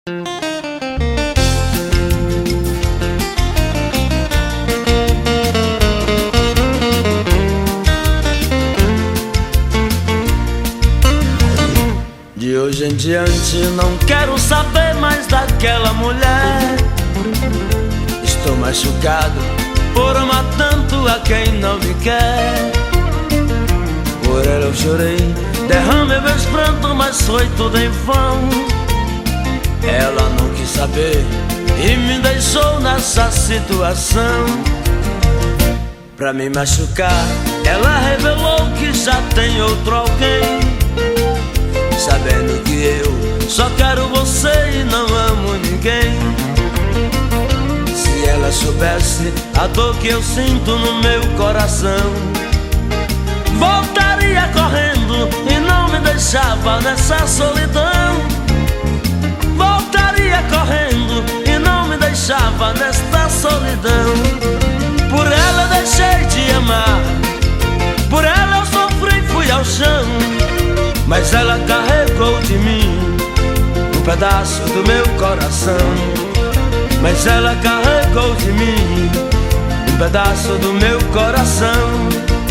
De hoje em diante não quero saber mais daquela mulher. Estou machucado por amar tanto a quem não me quer. Por ela eu chorei, derramei meus prantos, mas foi tudo em vão. Ela não quis saber e me deixou nessa situação. Pra me machucar, ela revelou que já tem outro alguém, sabendo que eu só quero você e não amo ninguém. Se ela soubesse a dor que eu sinto no meu coração, voltaria correndo e não me deixava nessa solidão. Voltaria correndo e não me deixava nesta solidão. Por ela eu deixei de amar, por ela eu sofri e fui ao chão. Mas ela carregou de mim um pedaço do meu coração. Mas ela carregou de mim um pedaço do meu coração.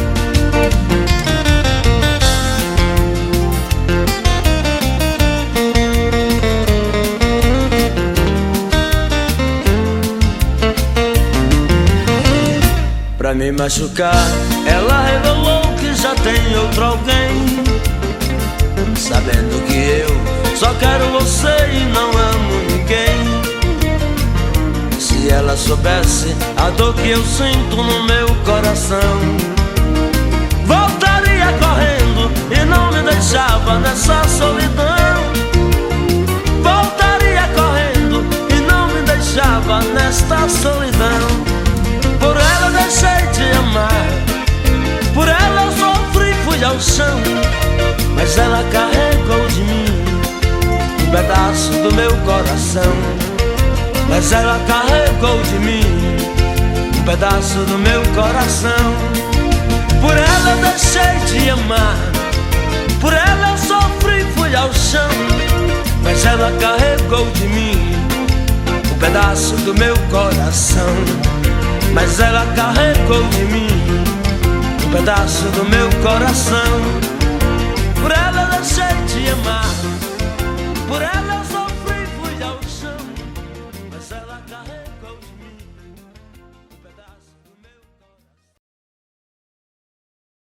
Pra me machucar, ela revelou que já tem outro alguém, sabendo que eu só quero você e não amo ninguém. Se ela soubesse a dor que eu sinto no meu coração, voltaria correndo e não me deixava nessa solidão. Voltaria correndo e não me deixava nesta solidão. Por ela eu deixei de amar, por ela eu sofri e fui ao chão. Mas ela carregou de mim um pedaço do meu coração. Mas ela carregou de mim um pedaço do meu coração. Por ela eu deixei de amar, por ela eu sofri e fui ao chão. Mas ela carregou de mim um pedaço do meu coração. Mas ela carregou de mim um pedaço do meu coração. Por ela eu deixei de amar, por ela